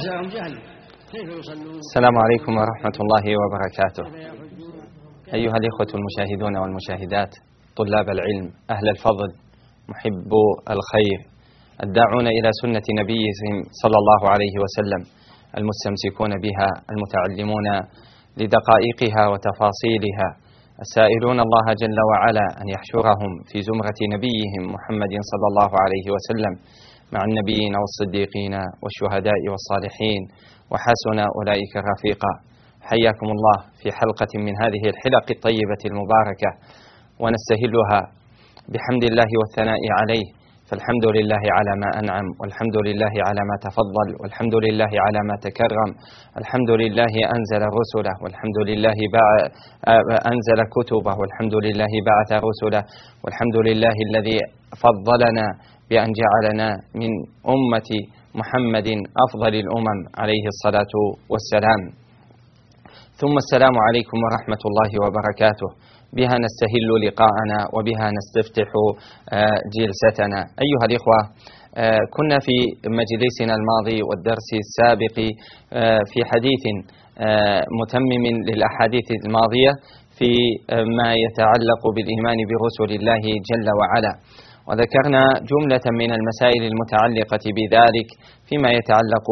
السلام عليكم ورحمة الله وبركاته. أيها الإخوة المشاهدون والمشاهدات، طلاب العلم، أهل الفضل، محبو الخير، الداعون إلى سنة نبيهم صلى الله عليه وسلم، المستمسكون بها، المتعلمون لدقائقها وتفاصيلها، السائلون الله جل وعلا أن يحشرهم في زمرة نبيهم محمد صلى الله عليه وسلم مع النبيين والصديقين والشهداء والصالحين وحسن أولئك رفيقا. حياكم الله في حلقة من هذه الحلق الطيبة المباركة، ونستهلها بحمد الله والثناء عليه، فالحمد لله على ما أنعم، والحمد لله على ما تفضل، والحمد لله على ما تكرم، الحمد لله أنزل رسله، والحمد لله أنزل كتبه، والحمد لله بعث رسله، والحمد لله الذي فضلنا بأن جعلنا من أمة محمد أفضل الأمم عليه الصلاة والسلام. ثم السلام عليكم ورحمة الله وبركاته. بها نستهل لقاءنا وبها نستفتح جلستنا. أيها الإخوة، كنا في مجلسنا الماضي والدرس السابق في حديث متمم للأحاديث الماضية في ما يتعلق بالإيمان برسل الله جل وعلا، وذكرنا جملة من المسائل المتعلقة بذلك فيما يتعلق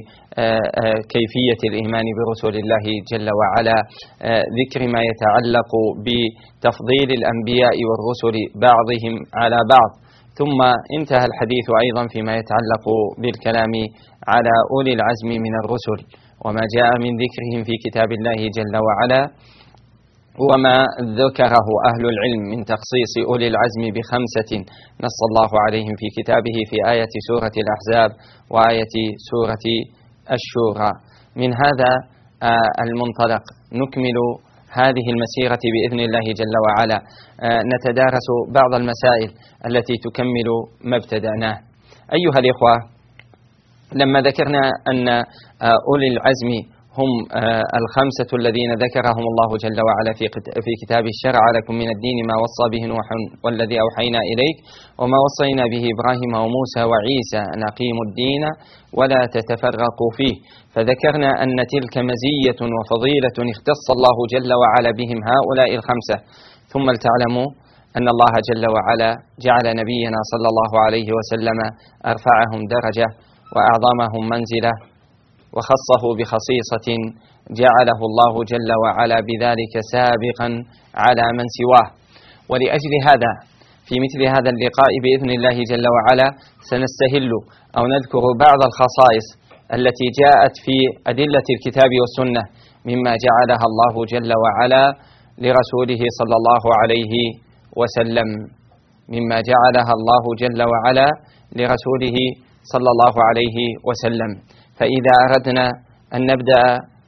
بكيفية الإيمان برسل الله جل وعلا، ذكر ما يتعلق بتفضيل الأنبياء والرسل بعضهم على بعض، ثم انتهى الحديث أيضا فيما يتعلق بالكلام على أولي العزم من الرسل وما جاء من ذكرهم في كتاب الله جل وعلا، وما ذكره أهل العلم من تخصيص أولي العزم ب5 نص الله عليهم في كتابه في آية سورة الأحزاب وآية سورة الشورى. من هذا المنطلق نكمل هذه المسيرة بإذن الله جل وعلا، نتدارس بعض المسائل التي تكمل ما ابتدأناه. أيها الإخوة، لما ذكرنا أن أولي العزم هم 5 الذين ذكرهم الله جل وعلا في كتابه: الشرع لكم من الدين ما وصى به نوح والذي أوحينا إليك وما وصينا به إبراهيم وموسى وعيسى أن أقيموا الدين ولا تتفرقوا فيه. فذكرنا أن تلك مزية وفضيلة اختص الله جل وعلا بهم هؤلاء 5. ثم لتعلموا أن الله جل وعلا جعل نبينا صلى الله عليه وسلم أرفعهم درجة وأعظمهم منزلة، وخصه بخصيصة جعله الله جل وعلا بذلك سابقا على من سواه. ولأجل هذا في مثل هذا اللقاء بإذن الله جل وعلا سنستهل أو نذكر بعض الخصائص التي جاءت في أدلة الكتاب والسنة مما جعلها الله جل وعلا لرسوله صلى الله عليه وسلم، مما جعلها الله جل وعلا لرسوله صلى الله عليه وسلم. فإذا أردنا أن نبدأ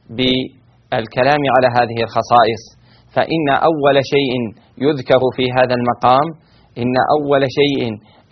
بالكلام على هذه الخصائص، فإن أول شيء يذكر في هذا المقام، إن أول شيء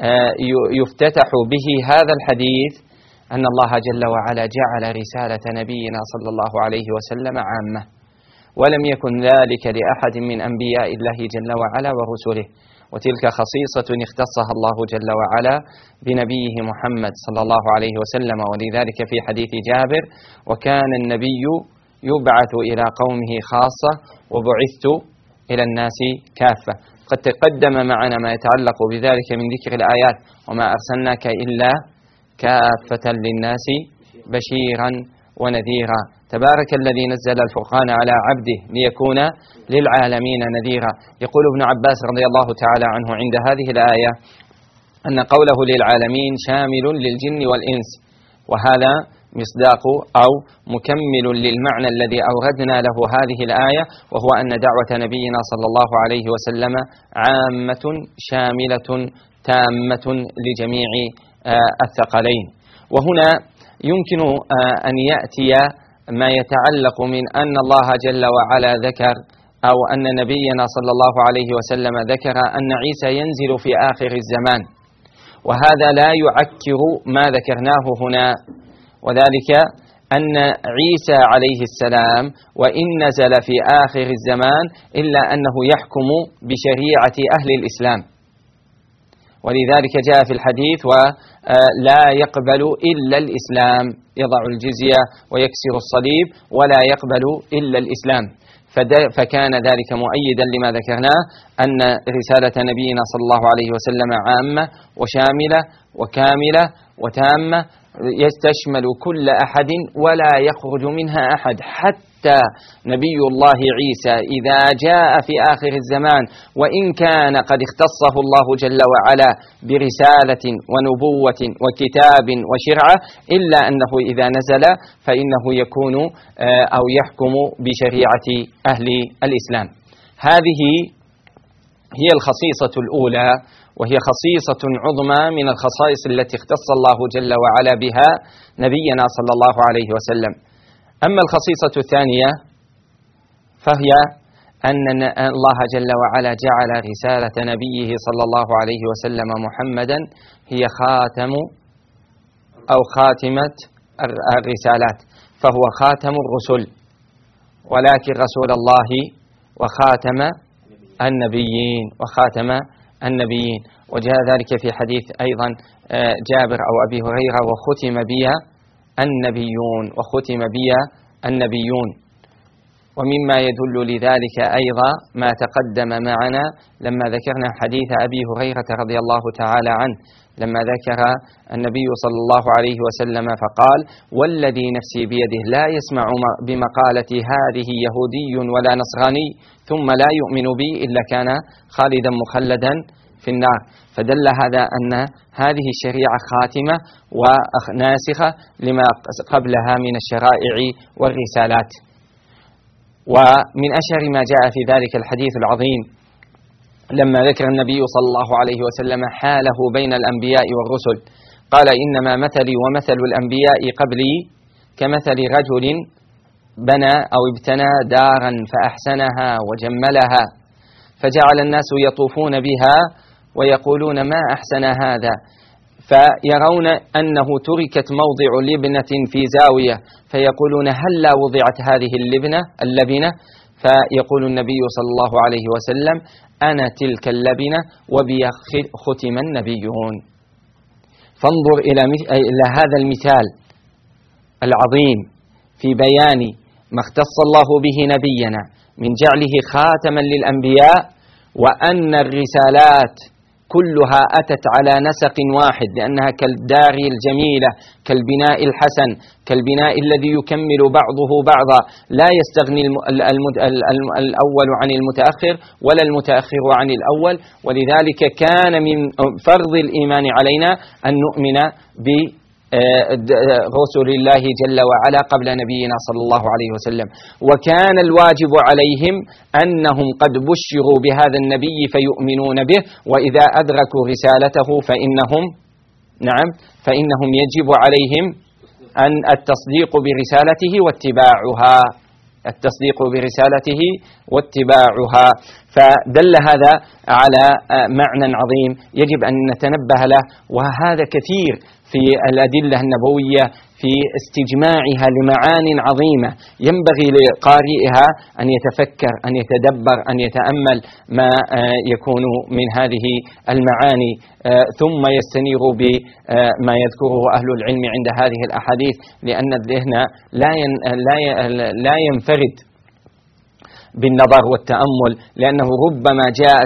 يفتتح به هذا الحديث أن الله جل وعلا جعل رسالة نبينا صلى الله عليه وسلم عامة، ولم يكن ذلك لأحد من أنبياء الله جل وعلا ورسله، وتلك خصيصة اختصها الله جل وعلا بنبيه محمد صلى الله عليه وسلم. ولذلك في حديث جابر: وكان النبي يبعث إلى قومه خاصة وبعثت إلى الناس كافة. قد تقدم معنا ما يتعلق بذلك من ذكر الآيات: وما أرسلناك إلا كافة للناس بشيرا ونذيرا، تبارك الذي نزل الفرقان على عبده ليكون للعالمين نذيرا. يقول ابن عباس رضي الله تعالى عنه عند هذه الآية أن قوله للعالمين شامل للجن والإنس، وهذا مصداق أو مكمل للمعنى الذي أوردنا له هذه الآية، وهو أن دعوة نبينا صلى الله عليه وسلم عامة شاملة تامة لجميع الثقلين. وهنا يمكن أن يأتي ما يتعلق من أن الله جل وعلا ذكر، أو أن نبينا صلى الله عليه وسلم ذكر أن عيسى ينزل في آخر الزمان، وهذا لا يعكر ما ذكرناه هنا، وذلك أن عيسى عليه السلام وإن نزل في آخر الزمان إلا أنه يحكم بشريعة أهل الإسلام، ولذلك جاء في الحديث ولا يقبل إلا الإسلام، يضع الجزية ويكسر الصليب ولا يقبل إلا الإسلام. فكان ذلك مؤيدا لما ذكرناه أن رسالة نبينا صلى الله عليه وسلم عامة وشاملة وكاملة وتامة، يستشمل كل أحد ولا يخرج منها أحد، حتى نبي الله عيسى إذا جاء في آخر الزمان وإن كان قد اختصه الله جل وعلا برسالة ونبوة وكتاب وشرعة، إلا أنه إذا نزل فإنه يكون أو يحكم بشريعة أهل الإسلام. هذه هي الخصيصة الأولى، وهي خصيصة عظمى من الخصائص التي اختص الله جل وعلا بها نبينا صلى الله عليه وسلم. أما الخصيصة الثانية فهي أن الله جل وعلا جعل رسالة نبيه صلى الله عليه وسلم محمدا هي خاتم أو خاتمة الرسالات، فهو خاتم الرسل ولكن رسول الله وخاتم النبيين النبيين. وجاء ذلك في حديث أيضا جابر أو أبي هريرة: وختم بي النبيون. ومما يدل لذلك أيضا ما تقدم معنا لما ذكرنا حديث أبي هريرة رضي الله تعالى عنه، لما ذكر النبي صلى الله عليه وسلم فقال: والذي نفسي بيده لا يسمع بمقالة هذه يهودي ولا نصراني ثم لا يؤمن بي إلا كان خالدا مخلدا في النار. فدل هذا أن هذه الشريعة خاتمة وناسخة لما قبلها من الشرائع والرسالات. ومن أشهر ما جاء في ذلك الحديث العظيم لما ذكر النبي صلى الله عليه وسلم حاله بين الأنبياء والرسل، قال: إنما مثلي ومثل الأنبياء قبلي كمثل رجل بنى أو ابتنى دارا فأحسنها وجملها، فجعل الناس يطوفون بها ويقولون: ما أحسن هذا، فيرون أنه تركت موضع لبنة في زاوية فيقولون: هلا وضعت هذه اللبنة، فيقول النبي صلى الله عليه وسلم: أنا تلك اللبنة وبي ختم النبيون. فانظر إلى هذا المثال العظيم في بيان ما اختص الله به نبينا من جعله خاتما للأنبياء، وأن الرسالات كلها أتت على نسق واحد، لأنها كالدار الجميلة، كالبناء الحسن، كالبناء الذي يكمل بعضه بعضا، لا يستغني الأول عن المتأخر ولا المتأخر عن الأول. ولذلك كان من فرض الإيمان علينا أن نؤمن برسول الله جل وعلا قبل نبينا صلى الله عليه وسلم، وكان الواجب عليهم أنهم قد بشروا بهذا النبي فيؤمنون به، وإذا أدركوا رسالته فإنهم يجب عليهم أن التصديق برسالته واتباعها. فدل هذا على معنى عظيم يجب أن نتنبه له، وهذا كثير في الأدلة النبوية في استجماعها لمعان عظيمة، ينبغي لقارئها أن يتفكر، أن يتدبر، أن يتأمل ما يكون من هذه المعاني، ثم يستنير بما يذكره أهل العلم عند هذه الأحاديث، لأن الذهن لا ينفرد بالنظر والتأمل، لأنه ربما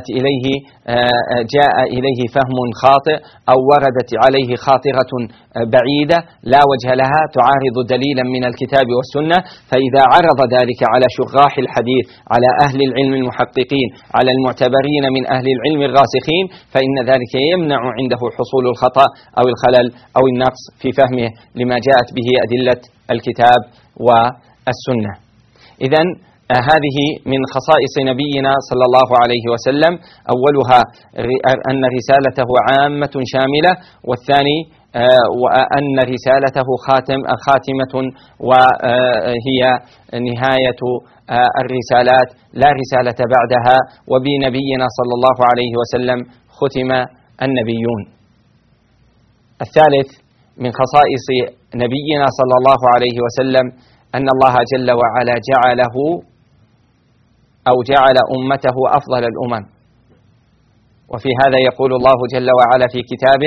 جاء إليه فهم خاطئ أو وردت عليه خاطرة بعيدة لا وجه لها تعارض دليلا من الكتاب والسنة، فإذا عرض ذلك على شراح الحديث، على أهل العلم المحققين، على المعتبرين من أهل العلم الراسخين، فإن ذلك يمنع عنده حصول الخطأ أو الخلل أو النقص في فهمه لما جاءت به أدلة الكتاب والسنة. إذن هذه من خصائص نبينا صلى الله عليه وسلم، أولها أن رسالته عامة شاملة، والثاني وأن رسالته خاتمة وهي نهاية الرسالات، لا رسالة بعدها، وبنبينا صلى الله عليه وسلم ختم النبيون. الثالث من خصائص نبينا صلى الله عليه وسلم أن الله جل وعلا جعل أمته أفضل الأمم، وفي هذا يقول الله جل وعلا في كتابه: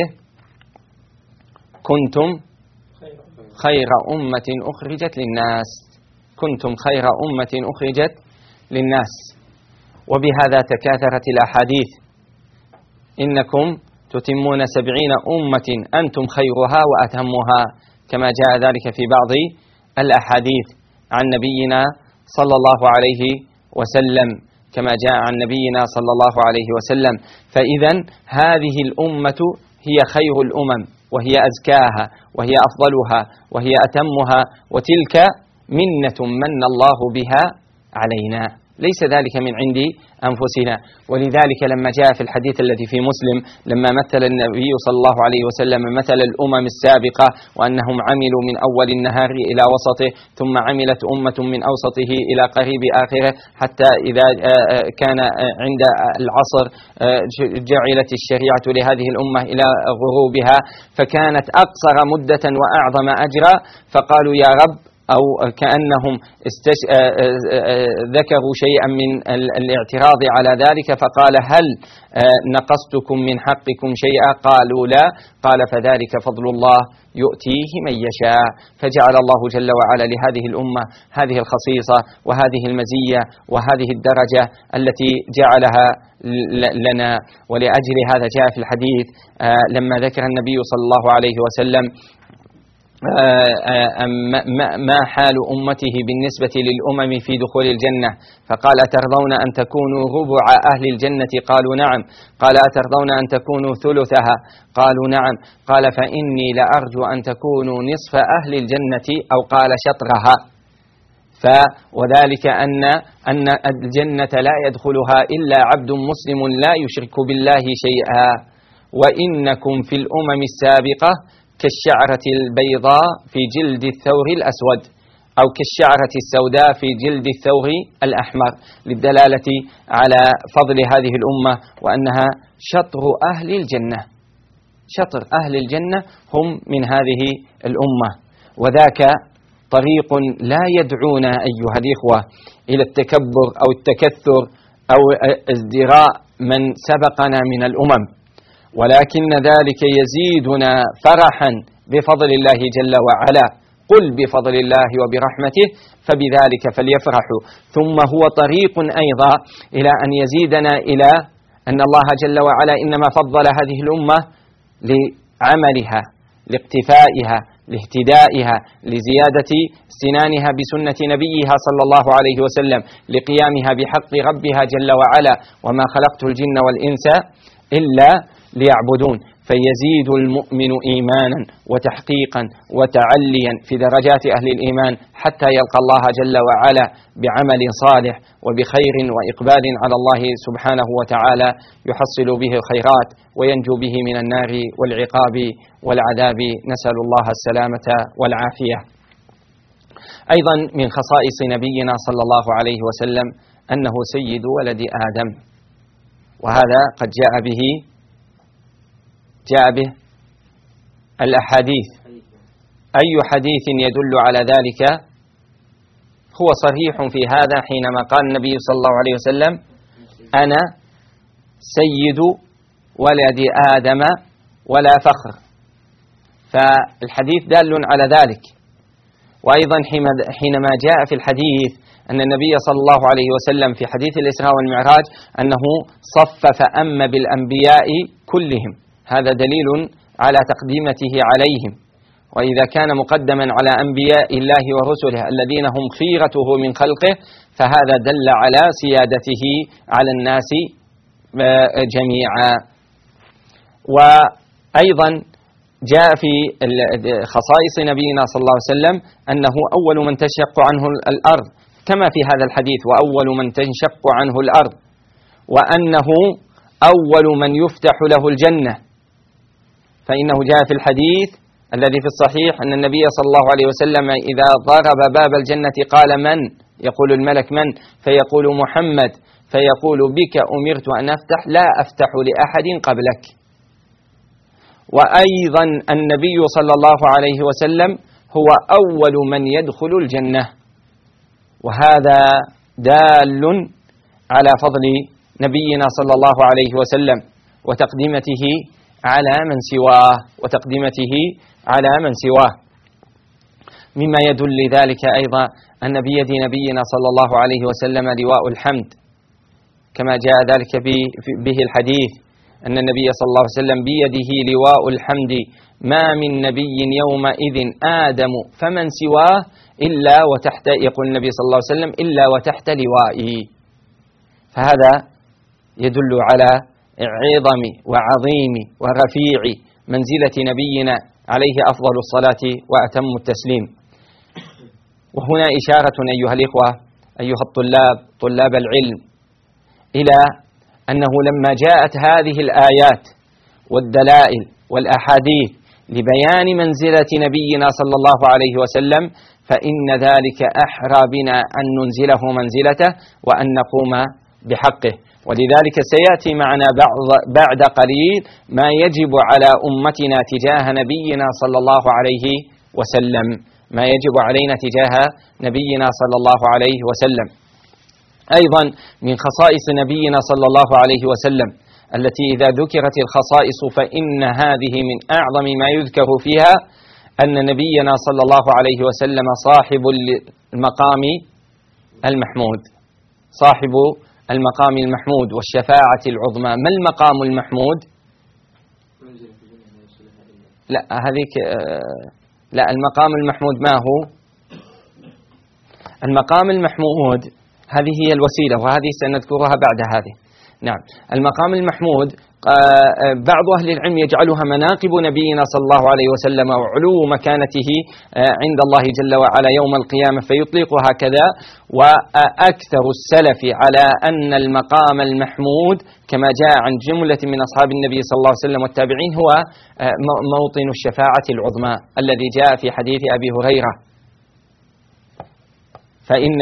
كنتم خير أمة أخرجت للناس، كنتم خير أمة أخرجت للناس. وبهذا تكاثرت الأحاديث: إنكم تتمون 70 أمة أنتم خيرها وأتمها، كما جاء ذلك في بعض الأحاديث عن نبينا صلى الله عليه وسلم، كما جاء عن نبينا صلى الله عليه وسلم. فإذا هذه الأمة هي خير الأمم، وهي أزكاها، وهي أفضلها، وهي أتمها، وتلك منة من الله بها علينا، ليس ذلك من عند أنفسنا. ولذلك لما جاء في الحديث الذي في مسلم، لما مثل النبي صلى الله عليه وسلم مثل الأمم السابقة وأنهم عملوا من أول النهار إلى وسطه، ثم عملت أمة من أوسطه إلى قريب آخره، حتى إذا كان عند العصر جعلت الشريعة لهذه الأمة إلى غروبها، فكانت أقصر مدة وأعظم أجرا. فقالوا: يا رب، أو كأنهم ذكروا شيئا من الاعتراض على ذلك، فقال: هل نقصتكم من حقكم شيئا؟ قالوا: لا. قال: فذلك فضل الله يؤتيه من يشاء. فجعل الله جل وعلا لهذه الأمة هذه الخصيصة وهذه المزية وهذه الدرجة التي جعلها لنا. ولأجل هذا جاء في الحديث لما ذكر النبي صلى الله عليه وسلم ما حال أمته بالنسبة للأمم في دخول الجنة، فقال: أترضون أن تكونوا ربع أهل الجنة؟ قالوا: نعم. قال: أترضون أن تكونوا ثلثها؟ قالوا: نعم. قال: فإني لأرجو أن تكونوا نصف أهل الجنة، أو قال شطرها. وذلك أن الجنة لا يدخلها إلا عبد مسلم لا يشرك بالله شيئا، وإنكم في الأمم السابقة كالشعرة البيضاء في جلد الثور الأسود، أو كالشعرة السوداء في جلد الثور الأحمر، للدلالة على فضل هذه الأمة وأنها شطر أهل الجنة. شطر أهل الجنة هم من هذه الأمة. وذاك طريق لا يدعونا أيها الإخوة إلى التكبر أو التكثر أو ازدراء من سبقنا من الأمم، ولكن ذلك يزيدنا فرحا بفضل الله جل وعلا. قل بفضل الله وبرحمته فبذلك فليفرحوا. ثم هو طريق أيضا إلى أن يزيدنا إلى أن الله جل وعلا إنما فضل هذه الأمة لعملها، لاقتفائها، لاهتدائها، لزيادة استنانها بسنة نبيها صلى الله عليه وسلم، لقيامها بحق ربها جل وعلا: وما خلقت الجن والإنس إلا ليعبدون. فيزيد المؤمن إيمانا وتحقيقا وتعليا في درجات أهل الإيمان حتى يلقى الله جل وعلا بعمل صالح وبخير وإقبال على الله سبحانه وتعالى يحصل به الخيرات وينجو به من النار والعقاب والعذاب، نسأل الله السلامة والعافية. أيضا من خصائص نبينا صلى الله عليه وسلم أنه سيد ولد آدم، وهذا قد جاء به الأحاديث. أي حديث يدل على ذلك هو صريح في هذا، حينما قال النبي صلى الله عليه وسلم: أنا سيد ولد آدم ولا فخر. فالحديث دال على ذلك. وأيضا حينما جاء في الحديث أن النبي صلى الله عليه وسلم في حديث الإسراء والمعراج أنه صفف أم بالأنبياء كلهم، هذا دليل على تقديمته عليهم. وإذا كان مقدما على أنبياء الله ورسله الذين هم خيرته من خلقه، فهذا دل على سيادته على الناس جميعا. وأيضا جاء في خصائص نبينا صلى الله عليه وسلم أنه أول من تنشق عنه الأرض، كما في هذا الحديث: وأول من تنشق عنه الأرض، وأنه أول من يفتح له الجنة. فإنه جاء في الحديث الذي في الصحيح أن النبي صلى الله عليه وسلم إذا ضرب باب الجنة قال: من؟ يقول الملك: من؟ فيقول: محمد. فيقول: بك أمرت أن أفتح، لا أفتح لأحد قبلك. وأيضا النبي صلى الله عليه وسلم هو أول من يدخل الجنة، وهذا دال على فضل نبينا صلى الله عليه وسلم. وتقدمته على من سواه، وتقدمته على من سواه. مما يدل لذلك أيضا أن بيد نبينا صلى الله عليه وسلم لواء الحمد، كما جاء ذلك به الحديث أن النبي صلى الله عليه وسلم بيده لواء الحمد ما من نبي يومئذ آدم فمن سواه إلا وتحت، يقول النبي صلى الله عليه وسلم، إلا وتحت لوائي. فهذا يدل على عظم وعظيم ورفيع منزلة نبينا عليه أفضل الصلاة وأتم التسليم. وهنا إشارة أيها الإخوة أيها الطلاب طلاب العلم إلى أنه لما جاءت هذه الآيات والدلائل والأحاديث لبيان منزلة نبينا صلى الله عليه وسلم فإن ذلك أحرى بنا أن ننزله منزلته وأن نقوم بحقه. ولذلك سيأتي معنا بعد قليل ما يجب على أمتنا تجاه نبينا صلى الله عليه وسلم، ما يجب علينا تجاه نبينا صلى الله عليه وسلم. أيضا من خصائص نبينا صلى الله عليه وسلم التي إذا ذكرت الخصائص فإن هذه من أعظم ما يذكر فيها أن نبينا صلى الله عليه وسلم صاحب المقام المحمود، صاحب المقام المحمود والشفاعة العظمى. ما المقام المحمود؟ لا هذيك لا، المقام المحمود ما هو؟ المقام المحمود هذه هي الوسيلة، وهذه سنذكرها بعد هذه. نعم، المقام المحمود بعض أهل العلم يجعلها مناقب نبينا صلى الله عليه وسلم وعلو مكانته عند الله جل وعلا يوم القيامة فيطلقها كذا. وأكثر السلف على أن المقام المحمود كما جاء عن جملة من أصحاب النبي صلى الله عليه وسلم والتابعين هو موطن الشفاعة العظمى الذي جاء في حديث أبي هريرة. فإن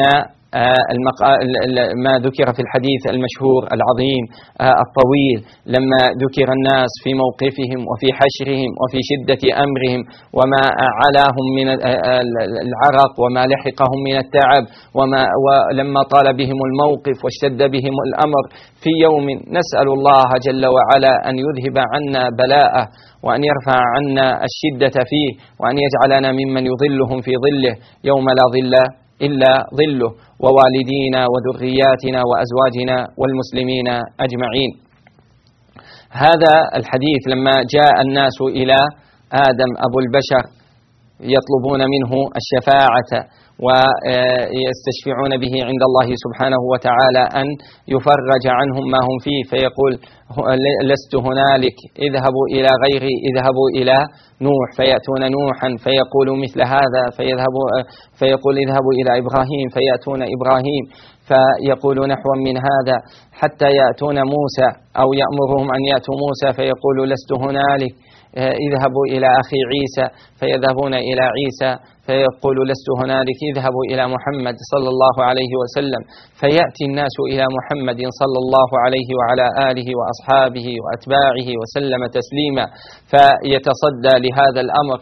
ما ذكر في الحديث المشهور العظيم الطويل لما ذكر الناس في موقفهم وفي حشرهم وفي شدة أمرهم وما علاهم من العرق وما لحقهم من التعب ولما طال بهم الموقف واشتد بهم الأمر في يوم نسأل الله جل وعلا أن يذهب عنا بلاءه وأن يرفع عنا الشدة فيه وأن يجعلنا ممن يظلهم في ظله يوم لا ظل إلا ظله ووالدينا وذرياتنا وأزواجنا والمسلمين أجمعين. هذا الحديث لما جاء الناس إلى آدم أبو البشر يطلبون منه الشفاعة ويستشفعون به عند الله سبحانه وتعالى أن يفرج عنهم ما هم فيه، فيقول لست هنالك، اذهبوا إلى غيري، اذهبوا إلى نوح، فيأتون نوحا فيقول مثل هذا، فيقول اذهبوا إلى إبراهيم فيأتون إبراهيم فيقول نحوا من هذا، حتى يأتون موسى أو يأمرهم أن يأتوا موسى فيقول لست هنالك، اذهبوا إلى أخي عيسى فيذهبون إلى عيسى فيقول لست هنالك، اذهبوا إلى محمد صلى الله عليه وسلم، فيأتي الناس إلى محمد صلى الله عليه وعلى آله وأصحابه وأتباعه وسلم تسليما، فيتصدى لهذا الأمر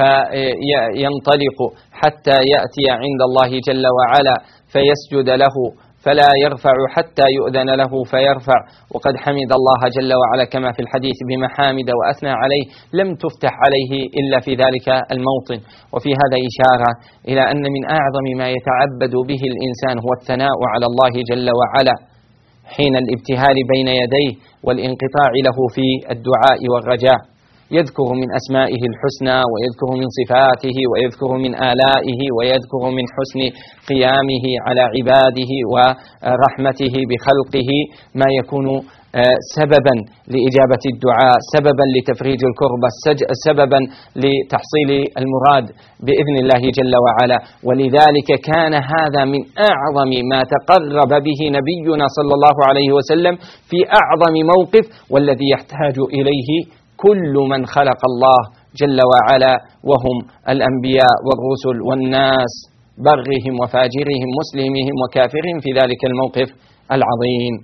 فينطلق حتى يأتي عند الله جل وعلا فيسجد له فلا يرفع حتى يؤذن له فيرفع، وقد حمد الله جل وعلا كما في الحديث بمحامد وأثنى عليه لم تفتح عليه إلا في ذلك الموطن. وفي هذا إشارة إلى أن من أعظم ما يتعبد به الإنسان هو الثناء على الله جل وعلا حين الابتهال بين يديه والانقطاع له في الدعاء والرجاء، يذكر من أسمائه الحسنى ويذكر من صفاته ويذكر من آلائه ويذكر من حسن قيامه على عباده ورحمته بخلقه ما يكون سببا لإجابة الدعاء، سببا لتفريج الكربة، سببا لتحصيل المراد بإذن الله جل وعلا. ولذلك كان هذا من أعظم ما تقرب به نبينا صلى الله عليه وسلم في أعظم موقف، والذي يحتاج إليه كل من خلق الله جل وعلا وهم الأنبياء والرسل والناس برهم وفاجرهم مسلمهم وكافرهم في ذلك الموقف العظيم.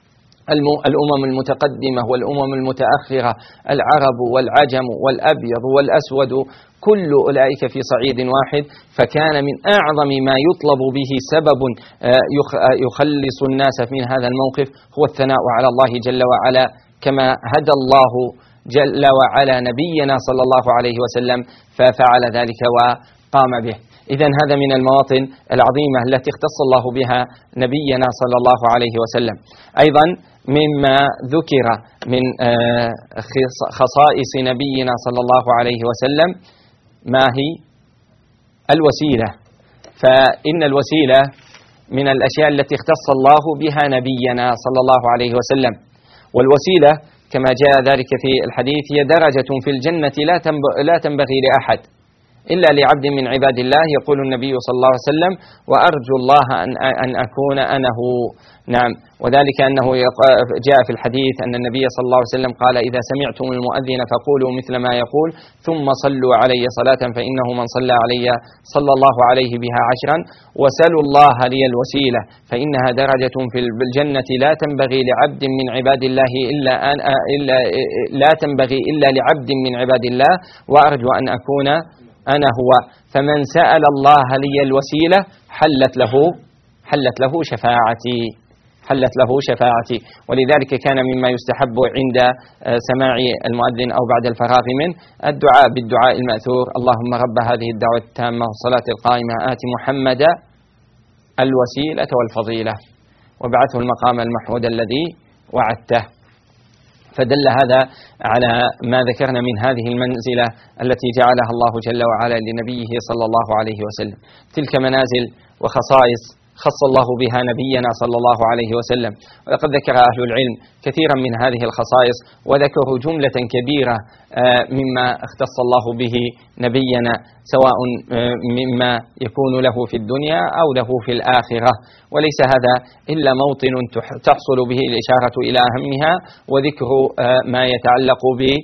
الأمم المتقدمة والأمم المتأخرة، العرب والعجم والأبيض والأسود، كل أولئك في صعيد واحد. فكان من أعظم ما يطلب به سبب يخلص الناس من هذا الموقف هو الثناء على الله جل وعلا كما هدى الله جل وعلا نبينا صلى الله عليه وسلم ففعل ذلك وقام به. إذن هذا من المواطن العظيمة التي اختص الله بها نبينا صلى الله عليه وسلم. أيضا مما ذكر من خصائص نبينا صلى الله عليه وسلم ما هي الوسيلة، فإن الوسيلة من الأشياء التي اختص الله بها نبينا صلى الله عليه وسلم. والوسيلة كما جاء ذلك في الحديث هي درجة في الجنة لا تنبغي لأحد إلا لعبد من عباد الله، يقول النبي صلى الله عليه وسلم: وأرجو الله أن أكون أنا هو. نعم، وذلك أنه جاء في الحديث أن النبي صلى الله عليه وسلم قال: إذا سمعتم المؤذن فقولوا مثل ما يقول ثم صلوا علي صلاة فإنه من صلى علي صلى الله عليه بها 10، وسلوا الله لي الوسيلة فإنها درجة في الجنة لا تنبغي لعبد من عباد الله لا تنبغي إلا لعبد من عباد الله، وأرجو أن أكون أنا هو. فمن سأل الله لي الوسيلة حلت له شفاعتي. ولذلك كان مما يستحب عند سماع المؤذن أو بعد الفراغ منه الدعاء بالدعاء المأثور: اللهم رب هذه الدعوة التامة والصلاة القائمة آت محمدا الوسيلة والفضيلة وابعثه المقام المحمود الذي وعدته. فدل هذا على ما ذكرنا من هذه المنزلة التي جعلها الله جل وعلا لنبيه صلى الله عليه وسلم. تلك منازل وخصائص خص الله بها نبينا صلى الله عليه وسلم. ولقد ذكر أهل العلم كثيرا من هذه الخصائص، وذكروا جملة كبيرة مما اختص الله به نبينا، سواء مما يكون له في الدنيا أو له في الآخرة. وليس هذا إلا موطن تحصل به الإشارة إلى أهمها وذكر ما يتعلق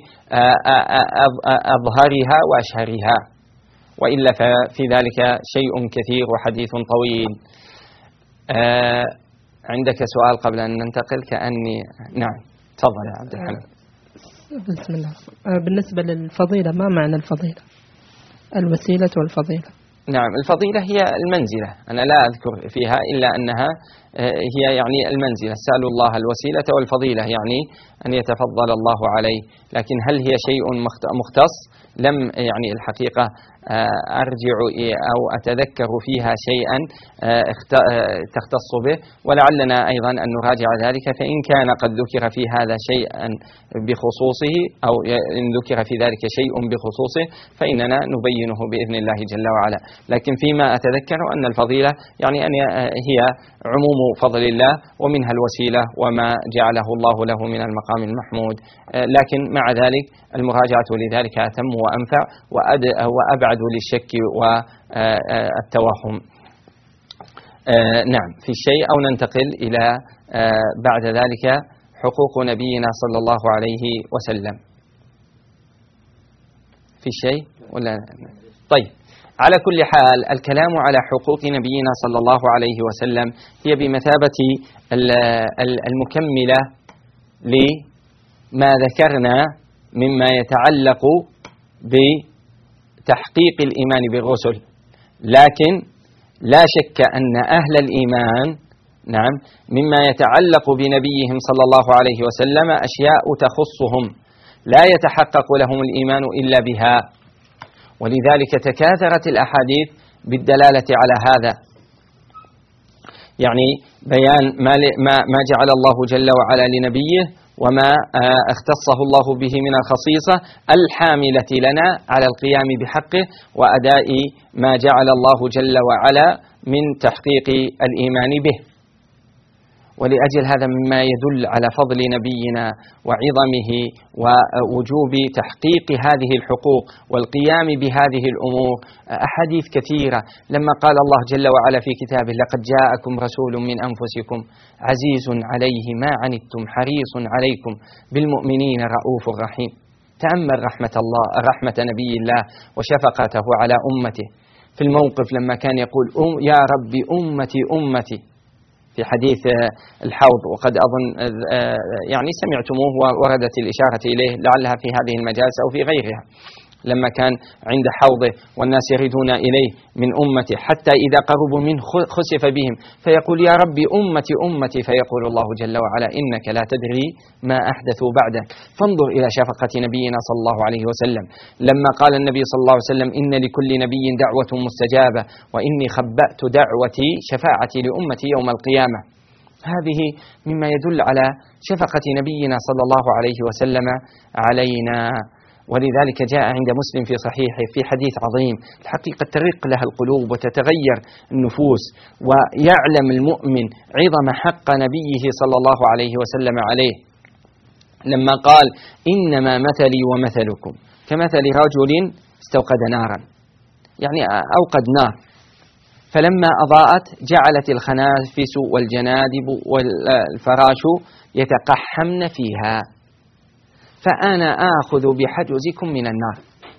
بأظهرها وأشهرها، وإلا ففي ذلك شيء كثير وحديث طويل. عندك سؤال قبل أن ننتقل كأني؟ نعم تفضل يا عبد الحميد. بسم الله. بالنسبة للفضيلة، ما معنى الفضيلة؟ الوسيلة والفضيلة. نعم، الفضيلة هي المنزلة، أنا لا أذكر فيها إلا أنها هي يعني المنزلة. سألوا الله الوسيلة والفضيلة يعني أن يتفضل الله عليه، لكن هل هي شيء مختص؟ لم يعني الحقيقة أرجع أو أتذكر فيها شيئا تختص به، ولعلنا أيضا أن نراجع ذلك، فإن كان قد ذكر في هذا شيئا بخصوصه أو إن ذكر في ذلك شيء بخصوصه فإننا نبينه بإذن الله جل وعلا. لكن فيما أتذكر أن الفضيلة يعني أن هي عموم فضل الله، ومنها الوسيلة وما جعله الله له من المقام المحمود. لكن مع ذلك المراجعة لذلك أتم وأنفع وأبعد للشك والتوهم. نعم، في الشيء أو ننتقل إلى بعد ذلك حقوق نبينا صلى الله عليه وسلم. في الشيء ولا؟ طيب، على كل حال الكلام على حقوق نبينا صلى الله عليه وسلم هي بمثابة المكملة لما ذكرنا مما يتعلق بتحقيق الإيمان بالرسل. لكن لا شك أن أهل الإيمان نعم مما يتعلق بنبيهم صلى الله عليه وسلم أشياء تخصهم لا يتحقق لهم الإيمان إلا بها، ولذلك تكاثرت الأحاديث بالدلالة على هذا، يعني بيان ما جعل الله جل وعلا لنبيه وما اختصه الله به من الخصيصة الحاملة لنا على القيام بحقه وأداء ما جعل الله جل وعلا من تحقيق الإيمان به. ولأجل هذا مما يدل على فضل نبينا وعظمه ووجوب تحقيق هذه الحقوق والقيام بهذه الأمور أحاديث كثيرة. لما قال الله جل وعلا في كتابه: لقد جاءكم رسول من أنفسكم عزيز عليه ما عنتم حريص عليكم بالمؤمنين رؤوف رحيم. تأمل رحمة نبي الله وشفقته على أمته في الموقف لما كان يقول يا ربي أمتي أمتي في حديث الحوض، وقد أظن يعني سمعتموه ووردت الإشارة إليه لعلها في هذه المجالس أو في غيرها. لما كان عند حوضه والناس يردون إليه من أمته حتى إذا قربوا منه خسف بهم فيقول يا ربي أمتي أمتي، فيقول الله جل وعلا إنك لا تدري ما أحدثوا بعدك. فانظر إلى شفقة نبينا صلى الله عليه وسلم لما قال النبي صلى الله عليه وسلم إن لكل نبي دعوة مستجابة وإني خبأت دعوتي شفاعتي لأمتي يوم القيامة. هذه مما يدل على شفقة نبينا صلى الله عليه وسلم علينا. ولذلك جاء عند مسلم في صحيحه في حديث عظيم الحقيقة ترق لها القلوب وتتغير النفوس، ويعلم المؤمن عظم حق نبيه صلى الله عليه وسلم عليه لما قال إنما مثلي ومثلكم كمثل رجل استوقد نارا، يعني أوقد نار فلما أضاءت جعلت الخنافس والجنادب والفراش يتقحمن فيها، فأنا آخذ بحجزكم من النار.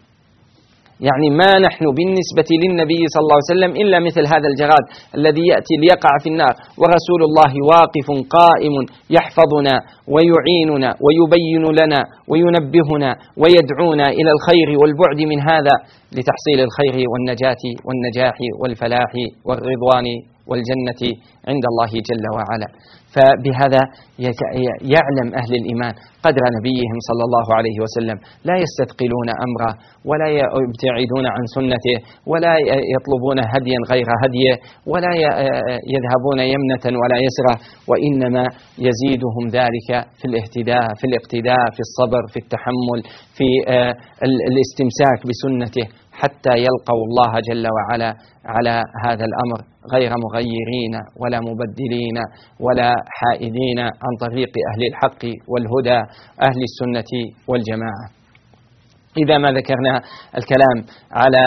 يعني ما نحن بالنسبة للنبي صلى الله عليه وسلم إلا مثل هذا الجراد الذي يأتي ليقع في النار، ورسول الله واقف قائم يحفظنا ويعيننا ويبين لنا وينبهنا ويدعونا إلى الخير والبعد من هذا لتحصيل الخير والنجاة والنجاح والفلاح والرضوان والجنة عند الله جل وعلا. فبهذا يعلم أهل الإيمان قدر نبيهم صلى الله عليه وسلم، لا يستثقلون أمره ولا يبتعدون عن سنته ولا يطلبون هديا غير هديه ولا يذهبون يمنة ولا يسرى، وإنما يزيدهم ذلك في الاهتداء في الاقتداء في الصبر في التحمل في الاستمساك بسنته حتى يلقوا الله جل وعلا على هذا الأمر غير مغيرين ولا مبدلين ولا حائدين عن طريق أهل الحق والهدى أهل السنة والجماعة. إذا ما ذكرنا الكلام على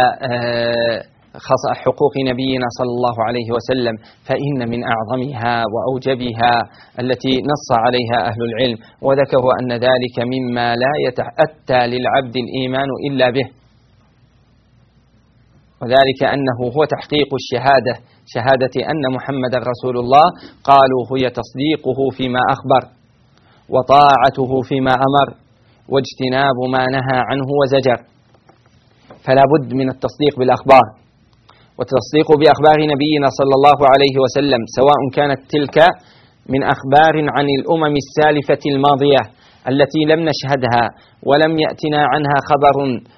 حقوق نبينا صلى الله عليه وسلم فإن من أعظمها وأوجبها التي نص عليها أهل العلم وذكروا أن ذلك مما لا يتأتى للعبد الإيمان إلا به، وذلك أنه هو تحقيق الشهادة، شهادة أن محمد رسول الله، قالوا هي تصديقه فيما أخبر وطاعته فيما أمر واجتناب ما نهى عنه وزجر. فلا بد من التصديق بالأخبار، والتصديق بأخبار نبينا صلى الله عليه وسلم سواء كانت تلك من أخبار عن الأمم السالفة الماضية التي لم نشهدها ولم يأتنا عنها خبر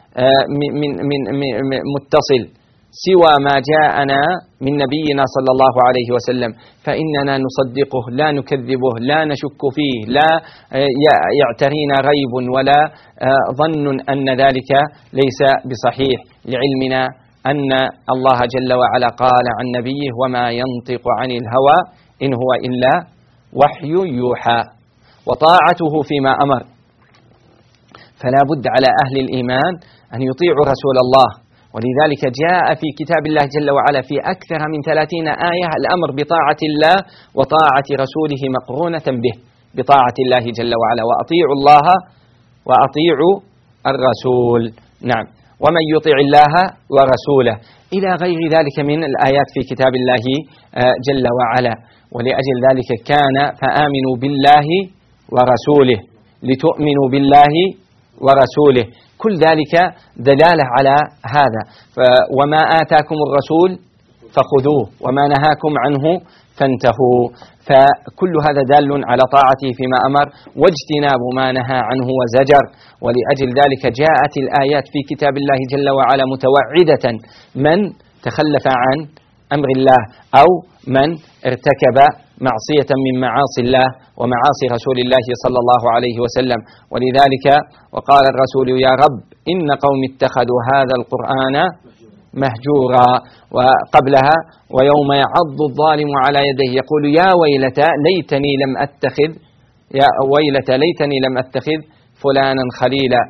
من متصل سوى ما جاءنا من نبينا صلى الله عليه وسلم، فإننا نصدقه لا نكذبه لا نشك فيه لا يعترينا ريب ولا ظن أن ذلك ليس بصحيح، لعلمنا أن الله جل وعلا قال عن نبيه وما ينطق عن الهوى إن هو إلا وحي يوحى، وطاعته فيما أمر. فلا بد على أهل الإيمان أن يطيعوا رسول الله، ولذلك جاء في كتاب الله جل وعلا في أكثر من 30 آية الأمر بطاعة الله وطاعة رسوله مقرونة به، بطاعة الله جل وعلا وأطيعوا الله وأطيعوا الرسول. نعم، ومن يطع الله ورسوله إلى غير ذلك من الآيات في كتاب الله جل وعلا. ولأجل ذلك كان فآمنوا بالله ورسوله لتؤمنوا بالله ورسوله، كل ذلك دلالة على هذا. وما آتاكم الرسول فخذوه وما نهاكم عنه فانتهوا، فكل هذا دال على طاعته فيما أمر واجتناب ما نهى عنه وزجر. ولأجل ذلك جاءت الآيات في كتاب الله جل وعلا متوعدة من تخلف عن أمر الله أو من ارتكب معصية من معاصي الله ومعاصي رسول الله صلى الله عليه وسلم. ولذلك وقال الرسول يا رب إن قوم اتخذوا هذا القرآن مهجورا، وقبلها ويوم يعض الظالم على يديه يقول يا ويلتى ليتني لم أتخذ يا ويلتى ليتني لم أتخذ فلانا خليلا،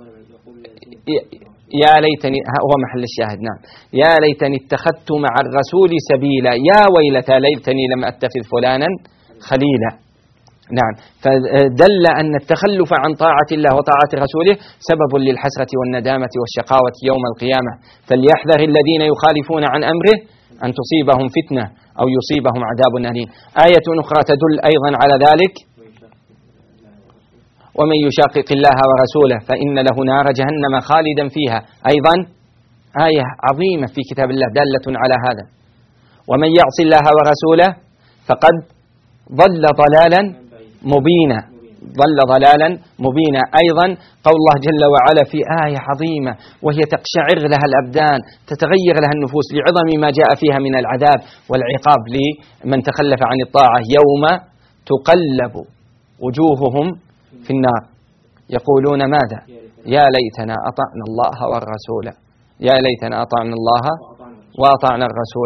يا ليتني هو محل الشاهد. نعم، يا ليتني اتخذت مع الرسول سبيلا، يا ويلتى ليتني لم أتخذ فلانا خليلا. نعم، فدل أن التخلف عن طاعة الله وطاعة رسوله سبب للحسرة والندامة والشقاوة يوم القيامة، فليحذر الذين يخالفون عن أمره أن تصيبهم فتنة أو يصيبهم عذاب أليم. آية أخرى تدل أيضا على ذلك ومن يشاقق الله ورسوله فإن له نار جهنم خالدا فيها، أيضا آية عظيمة في كتاب الله دالة على هذا. ومن يعص الله ورسوله فقد ضل ضلالا مبينا، أيضا قول الله جل وعلا في آية عظيمة وهي تقشعر لها الأبدان، تتغير لها النفوس لعظم ما جاء فيها من العذاب والعقاب لمن تخلف عن الطاعة: يوم تقلب وجوههم في النار يقولون ماذا؟ يا ليتنا أطعنا الله والرسول، يا ليتنا أطعنا الله وأطعنا الرسول،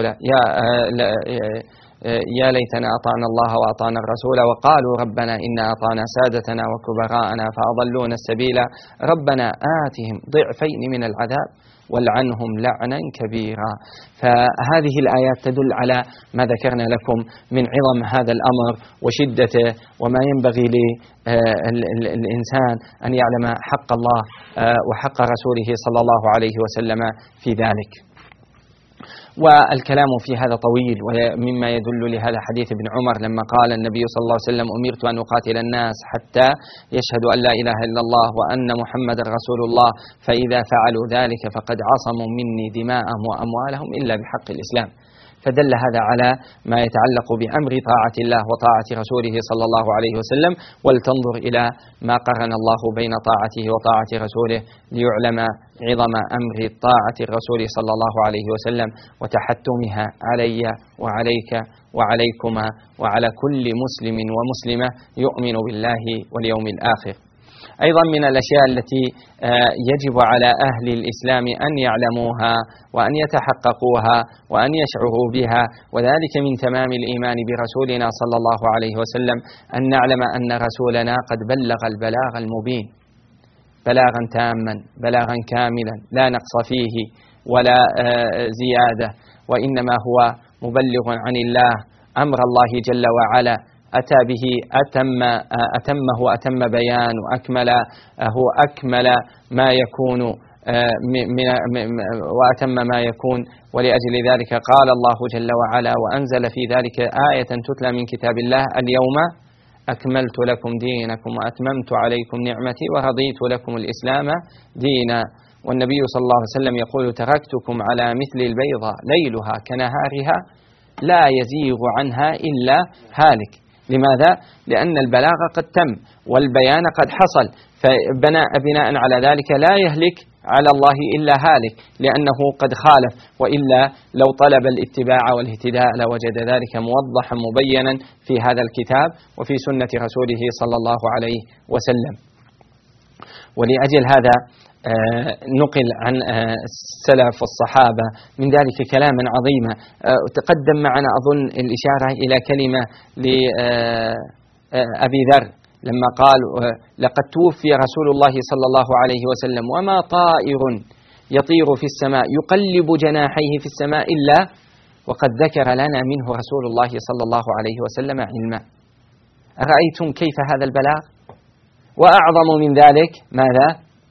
يا ليتنا أطعنا الله وأطعنا الرسول وقالوا ربنا إنا أطعنا سادتنا وكبراءنا فأضلونا السبيل ربنا آتهم ضعفين من العذاب والعنهم لعنا كبيرا. فهذه الآيات تدل على ما ذكرنا لكم من عظم هذا الأمر وشدته، وما ينبغي للإنسان أن يعلم حق الله وحق رسوله صلى الله عليه وسلم في ذلك. والكلام في هذا طويل، ومما يدل لهذا حديث ابن عمر لما قال النبي صلى الله عليه وسلم: أمرت أن أقاتل الناس حتى يشهدوا أن لا إله إلا الله وأن محمد رسول الله، فإذا فعلوا ذلك فقد عصموا مني دماءهم وأموالهم إلا بحق الإسلام. فدل هذا على ما يتعلق بأمر طاعة الله وطاعة رسوله صلى الله عليه وسلم. ولتنظر إلى ما قرن الله بين طاعته وطاعة رسوله ليعلم عظم أمر طاعة الرسول صلى الله عليه وسلم وتحتمها علي وعليك وعليكما وعلى كل مسلم ومسلمة يؤمن بالله واليوم الآخر. أيضا من الأشياء التي يجب على أهل الإسلام أن يعلموها وأن يتحققوها وأن يشعروا بها، وذلك من تمام الإيمان برسولنا صلى الله عليه وسلم، أن نعلم أن رسولنا قد بلغ البلاغ المبين بلاغا تاما بلاغا كاملا لا نقص فيه ولا زيادة، وإنما هو مبلغ عن الله أمر الله جل وعلا، أتى به أتمه وأتم بيان أكمل ما يكون وأتم ما يكون. ولأجل ذلك قال الله جل وعلا: وأنزل في ذلك آية تتلى من كتاب الله: اليوم أكملت لكم دينكم وأتممت عليكم نعمتي ورضيت لكم الإسلام دينا. والنبي صلى الله عليه وسلم يقول: تركتكم على مثل البيضة ليلها كنهارها لا يزيغ عنها إلا هالك. لماذا؟ لأن البلاغ قد تم والبيان قد حصل، فبناء على ذلك لا يهلك على الله إلا هالك، لأنه قد خالف، وإلا لو طلب الاتباع والاهتداء لوجد ذلك موضحا مبينا في هذا الكتاب وفي سنة رسوله صلى الله عليه وسلم. ولأجل هذا نقل عن السلف والصحابة من ذلك كلاما عظيما. تقدم معنا أظن الإشارة إلى كلمة لأبي ذر لما قال: لقد توفي رسول الله صلى الله عليه وسلم وما طائر يطير في السماء يقلب جناحيه في السماء إلا وقد ذكر لنا منه رسول الله صلى الله عليه وسلم علما. أرأيتم كيف هذا البلاغ؟ وأعظم من ذلك ماذا؟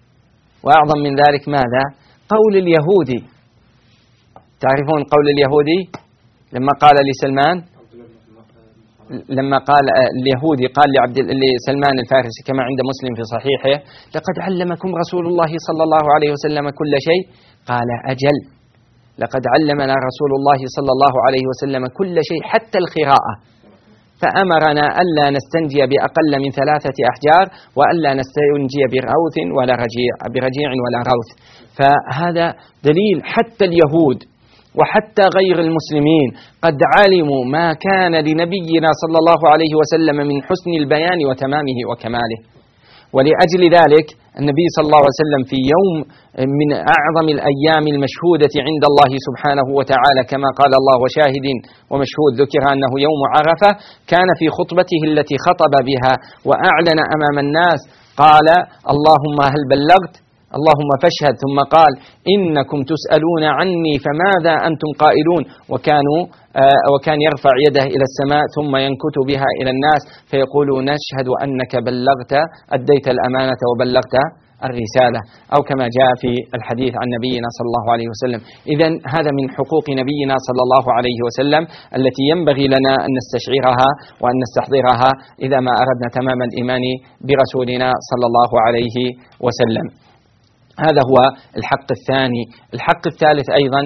قول اليهودي. تعرفون قول اليهودي لما قال لسلمان، لما قال اليهودي قال لسلمان الفارسي كما عند مسلم في صحيحه: لقد علمكم رسول الله صلى الله عليه وسلم كل شيء. قال: أجل، لقد علمنا رسول الله صلى الله عليه وسلم كل شيء حتى القراءة، فأمرنا ألا نستنجي بأقل من 3 أحجار وألا نستنجي بروث ولا برجيع ولا روث. فهذا دليل حتى اليهود وحتى غير المسلمين قد علموا ما كان لنبينا صلى الله عليه وسلم من حسن البيان وتمامه وكماله. ولأجل ذلك النبي صلى الله عليه وسلم في يوم من أعظم الأيام المشهودة عند الله سبحانه وتعالى كما قال الله: وشاهد ومشهود، ذكر أنه يوم عرفة، كان في خطبته التي خطب بها وأعلن أمام الناس قال: اللهم هل بلغت؟ اللهم فاشهد، ثم قال إنكم تسألون عني فماذا أنتم قائلون، وكان يرفع يده إلى السماء ثم ينكت بها إلى الناس فيقول نشهد أنك بلغت أديت الأمانة وبلغت الرسالة، أو كما جاء في الحديث عن نبينا صلى الله عليه وسلم. إذن هذا من حقوق نبينا صلى الله عليه وسلم التي ينبغي لنا أن نستشعرها وأن نستحضرها إذا ما أردنا تمام الإيمان برسولنا صلى الله عليه وسلم. هذا هو الحق الثاني. الحق الثالث أيضا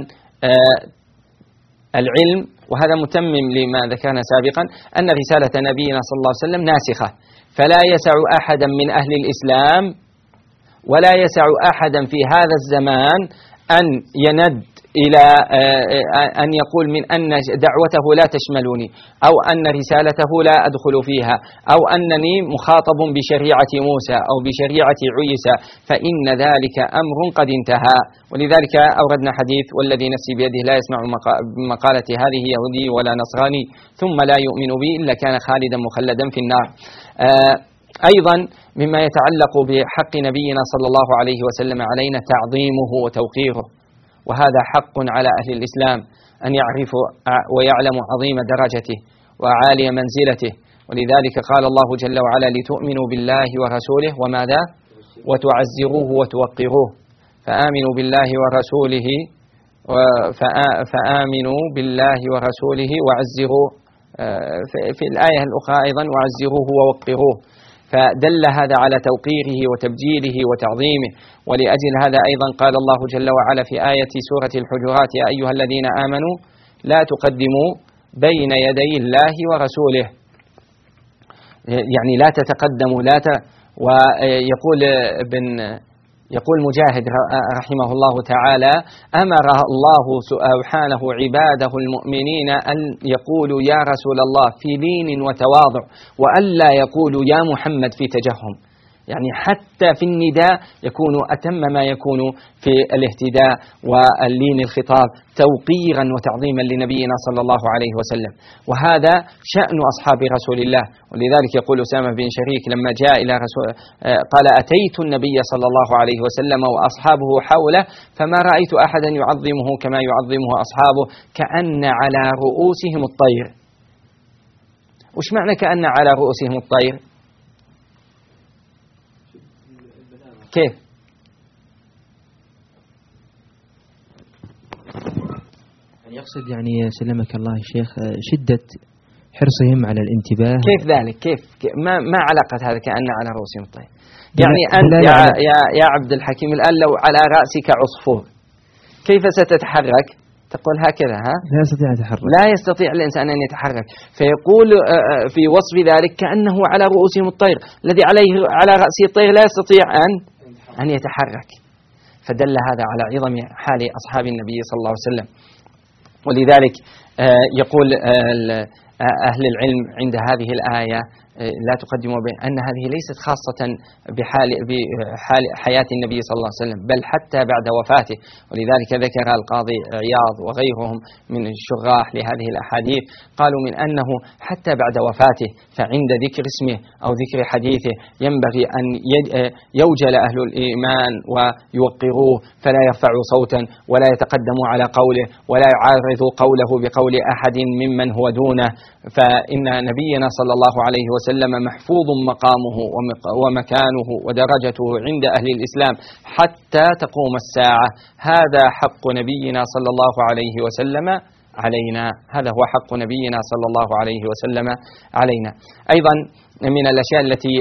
العلم، وهذا متمم لما ذكرنا سابقا أن رسالة نبينا صلى الله عليه وسلم ناسخة، فلا يسع أحدا من أهل الإسلام ولا يسع أحدا في هذا الزمان أن يند إلى أن يقول من أن دعوته لا تشملني، أو أن رسالته لا أدخل فيها، أو أنني مخاطب بشريعة موسى أو بشريعة عيسى، فإن ذلك أمر قد انتهى. ولذلك أوردنا حديث والذي نفسي بيده لا يسمع مقالة هذه يهودي ولا نصراني ثم لا يؤمن بي إلا كان خالدا مخلدا في النار. أيضا مما يتعلق بحق نبينا صلى الله عليه وسلم علينا تعظيمه وتوقيره، وهذا حق على أهل الإسلام أن يعرفوا ويعلموا عظيم درجته وعالي منزلته. ولذلك قال الله جل وعلا لتؤمنوا بالله ورسوله وماذا وتعزروه وتوقروه، فآمنوا بالله ورسوله فآمنوا بالله ورسوله وعزروه، في الآية الأخرى أيضا وعزروه ووقروه، فدل هذا على توقيره وتبجيله وتعظيمه. ولأجل هذا أيضا قال الله جل وعلا في آية سورة الحجرات يا أيها الذين آمنوا لا تقدموا بين يدي الله ورسوله، يعني لا تتقدموا يقول مجاهد رحمه الله تعالى أمر الله سبحانه عباده المؤمنين أن يقولوا يا رسول الله في لين وتواضع، وألا يقولوا يا محمد في تجهم، يعني حتى في النداء يكون أتم ما يكون في الاهتداء واللين الخطاب توقيرا وتعظيما لنبينا صلى الله عليه وسلم. وهذا شأن أصحاب رسول الله. ولذلك يقول أسامة بن شريك لما جاء إلى رسول قال أتيت النبي صلى الله عليه وسلم وأصحابه حوله فما رأيت أحدا يعظمه كما يعظمه أصحابه كأن على رؤوسهم الطير. وش معنى كأن على رؤوسهم الطير؟ كيف؟ يقصد يعني سلمك الله يا شيخ شدة حرصهم على الانتباه. كيف ذلك؟ كيف ما علاقة هذا كأن على رؤوسهم الطير؟ يعني أنت يا عبد الحكيم الآن لو على رأسك عصفور كيف ستتحرك؟ تقول هكذا لا يستطيع أن يتحرك، لا يستطيع الإنسان أن يتحرك. فيقول في وصف ذلك كأنه على رؤوسهم الطير، الذي على رأسه الطير لا يستطيع أن يتحرك. فدل هذا على عظم حال أصحاب النبي صلى الله عليه وسلم. ولذلك يقول أهل العلم عند هذه الآية لا تقدموا أن هذه ليست خاصة بحال حياة النبي صلى الله عليه وسلم بل حتى بعد وفاته. ولذلك ذكر القاضي عياض وغيرهم من الشراح لهذه الأحاديث قالوا من أنه حتى بعد وفاته فعند ذكر اسمه أو ذكر حديثه ينبغي أن يوجل أهل الإيمان ويوقروه فلا يرفعوا صوتا ولا يتقدموا على قوله ولا يعارضوا قوله بقول أحد ممن هو دونه، فإن نبينا صلى الله عليه وسلم محفوظ مقامه ومكانه ودرجته عند أهل الإسلام حتى تقوم الساعة. هذا حق نبينا صلى الله عليه وسلم علينا، هذا هو حق نبينا صلى الله عليه وسلم علينا. أيضا من الأشياء التي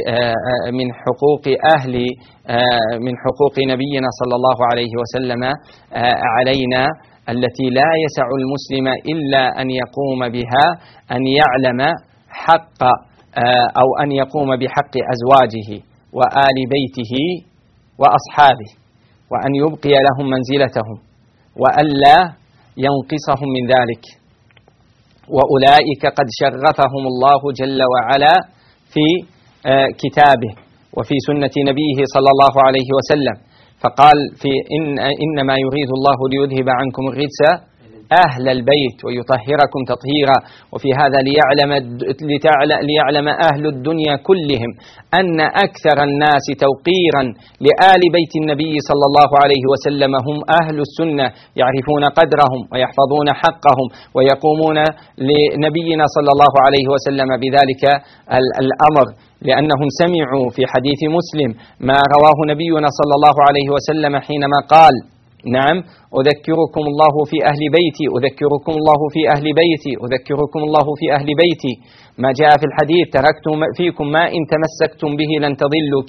من حقوق نبينا صلى الله عليه وسلم علينا التي لا يسع المسلم إلا أن يقوم بها أن يعلم حق أو أن يقوم بحق أزواجه وآل بيته وأصحابه وأن يبقي لهم منزلتهم وألا ينقصهم من ذلك، وأولئك قد شرفهم الله جل وعلا في كتابه وفي سنة نبيه صلى الله عليه وسلم، فقال في إنما يريد الله ليذهب عنكم الرجس أهل البيت ويطهركم تطهيرا. وفي هذا ليعلم أهل الدنيا كلهم أن أكثر الناس توقيرا لآل بيت النبي صلى الله عليه وسلم هم أهل السنة، يعرفون قدرهم ويحفظون حقهم ويقومون لنبينا صلى الله عليه وسلم بذلك الأمر، لأنهم سمعوا في حديث مسلم ما رواه نبينا صلى الله عليه وسلم حينما قال: نعم، أذكركم الله في أهل بيتي، أذكركم الله في أهل بيتي، أذكركم الله في أهل بيتي. ما جاء في الحديث: تركت فيكم ما إن تمسكتم به لن تضلوا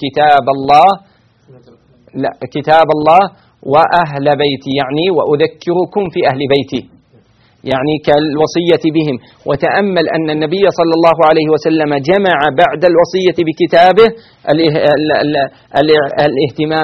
كتاب الله وأهل بيتي، يعني وأذكركم في أهل بيتي، يعني كالوصية بهم. وتأمل أن النبي صلى الله عليه وسلم جمع بعد الوصية بكتابه الاهتمام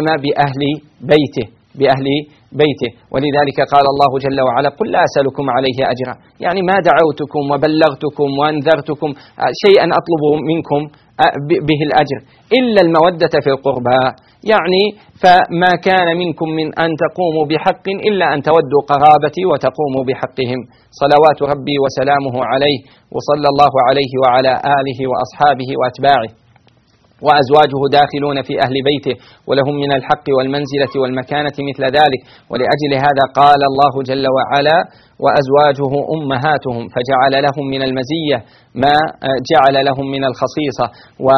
بأهل بيته، ولذلك قال الله جل وعلا: قل لا أسألكم عليه أجرا، يعني ما دعوتكم وبلغتكم وأنذرتكم شيئا أطلب منكم به الأجر إلا المودة في القربى، يعني فما كان منكم من أن تقوموا بحق إلا أن تودوا قرابتي وتقوموا بحقهم، صلوات ربي وسلامه عليه، وصلى الله عليه وعلى آله وأصحابه وأتباعه. وأزواجه داخلون في أهل بيته ولهم من الحق والمنزلة والمكانة مثل ذلك، ولأجل هذا قال الله جل وعلا: وأزواجه أمهاتهم، فجعل لهم من المزية ما جعل لهم من الخصيصة.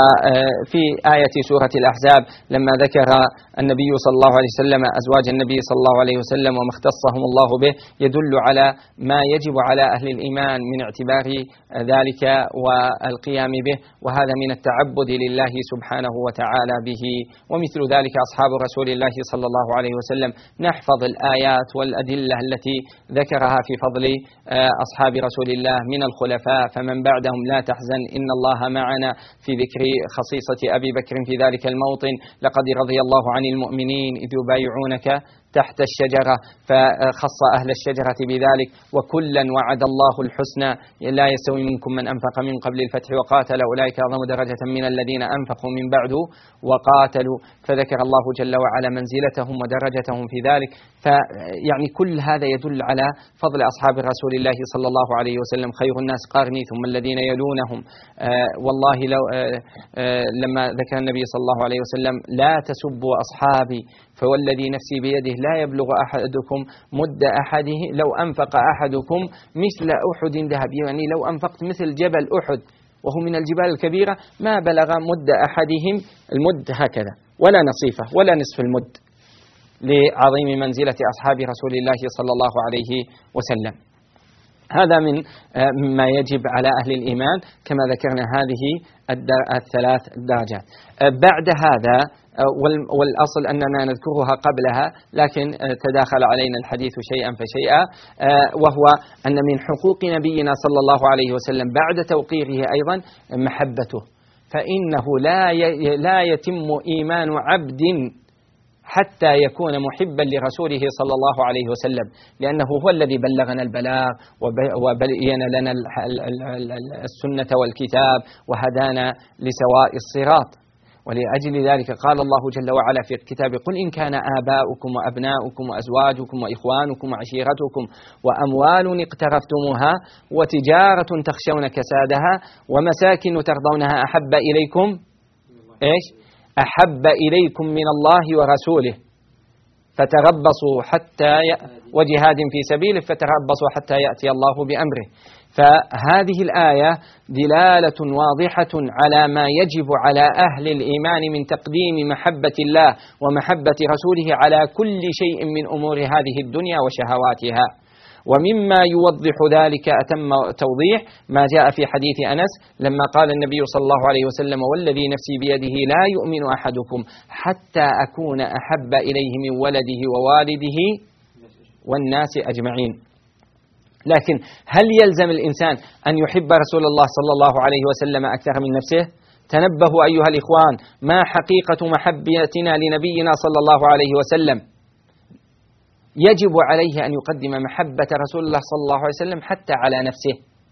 وفي آية سورة الأحزاب لما ذكر النبي صلى الله عليه وسلم أزواج النبي صلى الله عليه وسلم وما اختصهم الله به يدل على ما يجب على أهل الإيمان من اعتبار ذلك والقيام به، وهذا من التعبد لله سبحانه وتعالى به. ومثل ذلك أصحاب رسول الله صلى الله عليه وسلم، نحفظ الآيات والأدلة التي ذكرها في فضل أصحاب رسول الله من الخلفاء، فمن بعدهم لا تحزن إن الله معنا، في ذكر خصيصة أبي بكر في ذلك الموطن: لقد رضي الله عن المؤمنين إذ يبايعونك تحت الشجرة، فخص أهل الشجرة بذلك. وكلا وعد الله الحسنى، لا يستوي منكم من أنفق من قبل الفتح وقاتل أولئك أعظم درجة من الذين أنفقوا من بعد وقاتلوا، فذكر الله جل وعلا منزلتهم ودرجتهم في ذلك. فيعني كل هذا يدل على فضل أصحاب رسول الله صلى الله عليه وسلم: خير الناس قرني ثم الذين يلونهم. والله لو لما ذكر النبي صلى الله عليه وسلم: لا تسبوا أصحابي فوالذي نفسي بيده لا يبلغ أحدكم مد أحده لو أنفق أحدكم مثل أحد ذهب، يعني لو أنفقت مثل جبل أحد وهو من الجبال الكبيرة ما بلغ مد أحدهم، المد هكذا ولا نصيفه ولا نصف المد، لعظيم منزلة أصحاب رسول الله صلى الله عليه وسلم. هذا من ما يجب على أهل الإيمان كما ذكرنا هذه الثلاث درجات. بعد هذا والأصل أننا نذكرها قبلها، لكن تداخل علينا الحديث شيئا فشيئا، وهو أن من حقوق نبينا صلى الله عليه وسلم بعد توقيره أيضا محبته، فإنه لا يتم إيمان عبد حتى يكون محبا لرسوله صلى الله عليه وسلم، لأنه هو الذي بلغنا البلاغ وبين لنا السنة والكتاب وهدانا لسواء الصراط. ولأجل ذلك قال الله جل وعلا في الكتاب: قل إن كان آباؤكم وأبناؤكم وأزواجكم وإخوانكم وعشيرتكم وأموال اقترفتموها وتجارة تخشون كسادها ومساكن ترضونها أحب إليكم من الله ورسوله فتربصوا وجهاد في سبيله فتربصوا حتى يأتي الله بأمره. فهذه الآية دلالة واضحة على ما يجب على أهل الإيمان من تقديم محبة الله ومحبة رسوله على كل شيء من أمور هذه الدنيا وشهواتها. ومما يوضح ذلك أتم توضيح ما جاء في حديث أنس لما قال النبي صلى الله عليه وسلم: والذي نفسي بيده لا يؤمن أحدكم حتى أكون أحب إليه من ولده ووالده والناس أجمعين. لكن هل يلزم الإنسان أن يحب رسول الله صلى الله عليه وسلم أكثر من نفسه؟ تنبهوا أيها الإخوان، ما حقيقة محبتنا لنبينا صلى الله عليه وسلم؟ يجب عليه أن يقدم محبة رسول الله صلى الله عليه وسلم حتى على نفسه.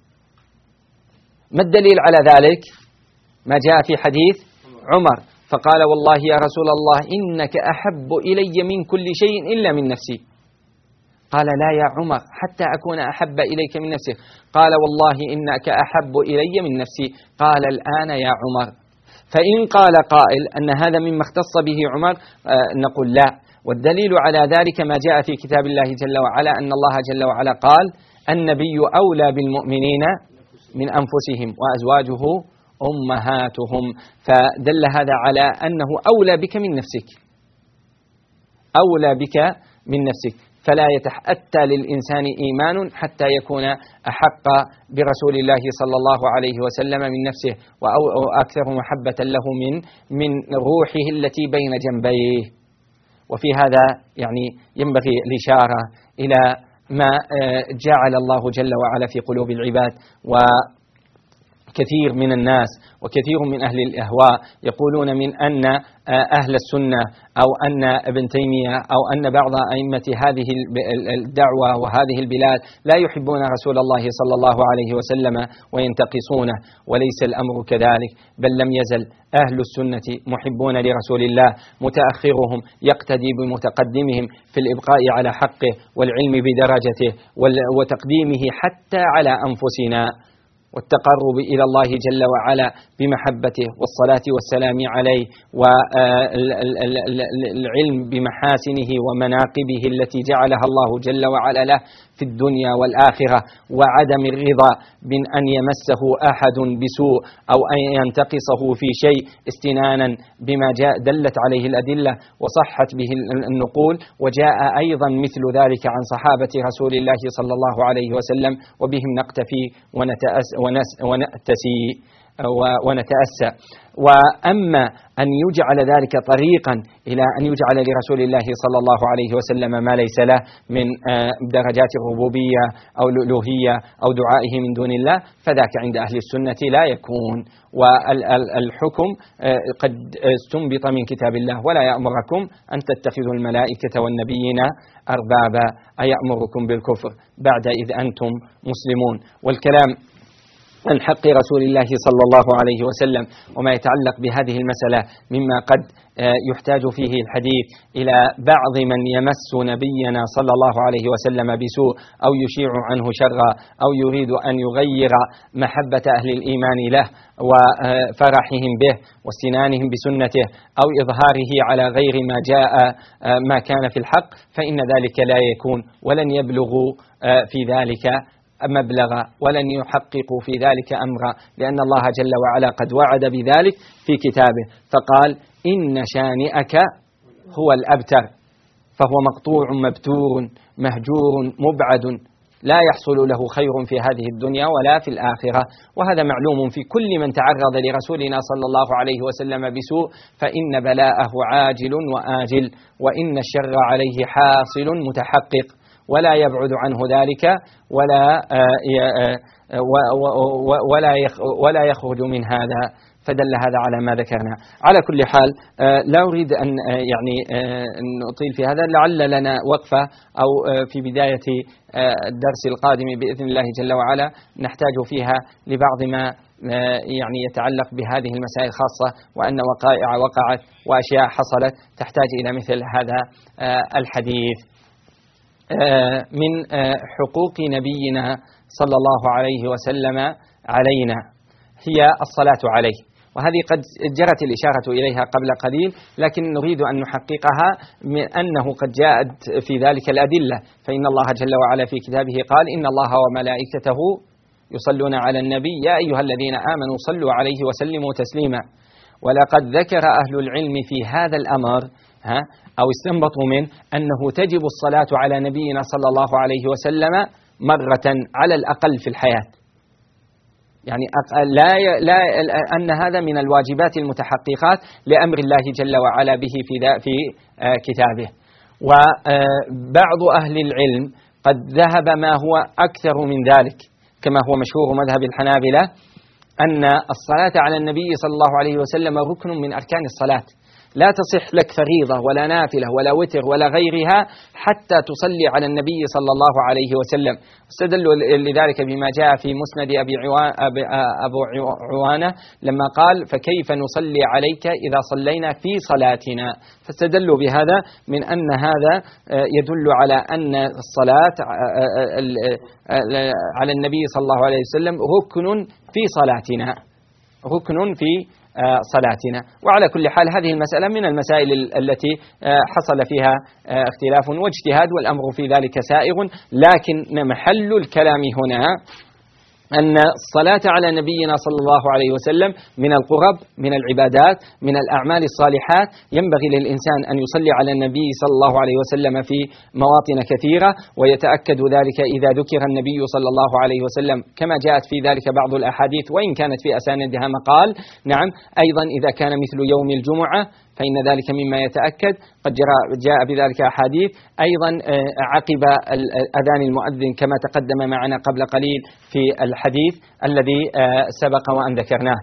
ما الدليل على ذلك؟ ما جاء في حديث عمر فقال: والله يا رسول الله إنك أحب إلي من كل شيء إلا من نفسي. قال لا يا عمر حتى أكون أحب إليك من نفسك. قال والله إنك أحب إلي من نفسي. قال الآن يا عمر. فإن قال قائل أن هذا مما اختص به عمر نقول لا، والدليل على ذلك ما جاء في كتاب الله جل وعلا أن الله جل وعلا قال النبي أولى بالمؤمنين من أنفسهم وأزواجه أمهاتهم، فدل هذا على أنه أولى بك من نفسك، أولى بك من نفسك، فلا يتأتى للإنسان إيمان حتى يكون أحق برسول الله صلى الله عليه وسلم من نفسه وأكثر محبة له من روحه التي بين جنبيه. وفي هذا يعني ينبغي الإشارة إلى ما جعل الله جل وعلا في قلوب العباد. وكثير من الناس وكثير من أهل الأهواء يقولون من أن أهل السنة أو أن ابن تيمية أو أن بعض أئمة هذه الدعوة وهذه البلاد لا يحبون رسول الله صلى الله عليه وسلم وينتقصونه، وليس الأمر كذلك، بل لم يزل أهل السنة محبون لرسول الله، متأخرهم يقتدي بمتقدمهم في الإبقاء على حقه والعلم بدرجته وتقديمه حتى على أنفسنا، والتقرب إلى الله جل وعلا بمحبته والصلاة والسلام عليه والعلم بمحاسنه ومناقبه التي جعلها الله جل وعلا له في الدنيا والآخرة، وعدم الرضا من أن يمسه أحد بسوء أو أن ينتقصه في شيء استنانا بما دلت عليه الأدلة وصحت به النقول. وجاء أيضا مثل ذلك عن صحابة رسول الله صلى الله عليه وسلم، وبهم نقتفي ونتأسى. وأما أن يجعل ذلك طريقا إلى أن يجعل لرسول الله صلى الله عليه وسلم ما ليس له من درجات الربوبية أو الألوهية أو دعائه من دون الله، فذاك عند أهل السنة لا يكون. والحكم قد استنبط من كتاب الله: ولا يأمركم أن تتخذوا الملائكة والنبيين أربابا، أيأمركم بالكفر بعد إذ أنتم مسلمون. والكلام عن حق رسول الله صلى الله عليه وسلم وما يتعلق بهذه المسألة مما قد يحتاج فيه الحديث إلى بعض من يمس نبينا صلى الله عليه وسلم بسوء أو يشيع عنه شرا أو يريد أن يغير محبة أهل الإيمان له وفرحهم به واستنانهم بسنته أو إظهاره على غير ما جاء ما كان في الحق، فإن ذلك لا يكون، ولن يبلغوا في ذلك مبلغا ولن يحققوا في ذلك أمرا، لأن الله جل وعلا قد وعد بذلك في كتابه فقال: إن شانئك هو الأبتر، فهو مقطوع مبتور مهجور مبعد لا يحصل له خير في هذه الدنيا ولا في الآخرة. وهذا معلوم في كل من تعرض لرسولنا صلى الله عليه وسلم بسوء، فإن بلاءه عاجل وآجل، وإن الشر عليه حاصل متحقق، ولا يبعد عنه ذلك ولا يخرج من هذا. فدل هذا على ما ذكرنا. على كل حال لا أريد أن نطيل في هذا، لعل لنا وقفة أو في بداية الدرس القادم بإذن الله جل وعلا نحتاج فيها لبعض ما يتعلق بهذه المسائل خاصة، وأن وقائع وقعت وأشياء حصلت تحتاج إلى مثل هذا الحديث. من حقوق نبينا صلى الله عليه وسلم علينا هي الصلاة عليه، وهذه قد جرت الإشارة إليها قبل قليل، لكن نريد أن نحققها من أنه قد جاءت في ذلك الأدلة. فإن الله جل وعلا في كتابه قال: إن الله وملائكته يصلون على النبي يا أيها الذين آمنوا صلوا عليه وسلموا تسليما. ولقد ذكر أهل العلم في هذا الأمر أو استنبطوا منه أنه تجب الصلاة على نبينا صلى الله عليه وسلم مرة على الأقل في الحياة، يعني أن هذا من الواجبات المتحققات لأمر الله جل وعلا به في كتابه. وبعض أهل العلم قد ذهب ما هو أكثر من ذلك، كما هو مشهور مذهب الحنابلة، أن الصلاة على النبي صلى الله عليه وسلم ركن من أركان الصلاة، لا تصح لك فريضة ولا نافلة ولا وتر ولا غيرها حتى تصلي على النبي صلى الله عليه وسلم. استدلوا لذلك بما جاء في مسند أبو عوانة لما قال فكيف نصلي عليك إذا صلينا في صلاتنا، فاستدلوا بهذا من أن هذا يدل على أن الصلاة على النبي صلى الله عليه وسلم ركن في صلاتنا، ركن في صلاتنا. وعلى كل حال هذه المسألة من المسائل التي حصل فيها اختلاف واجتهاد، والأمر في ذلك سائغ، لكن محل الكلام هنا أن الصلاة على نبينا صلى الله عليه وسلم من القرب، من العبادات، من الأعمال الصالحات. ينبغي للإنسان أن يصلي على النبي صلى الله عليه وسلم في مواطن كثيرة، ويتأكد ذلك إذا ذكر النبي صلى الله عليه وسلم كما جاءت في ذلك بعض الأحاديث وإن كانت في أساندها مقال. نعم، أيضا إذا كان مثل يوم الجمعة فإن ذلك مما يتأكد، قد جاء بذلك أحاديث. أيضا عقب أذان المؤذن كما تقدم معنا قبل قليل في الحديث الذي سبق وأن ذكرناه،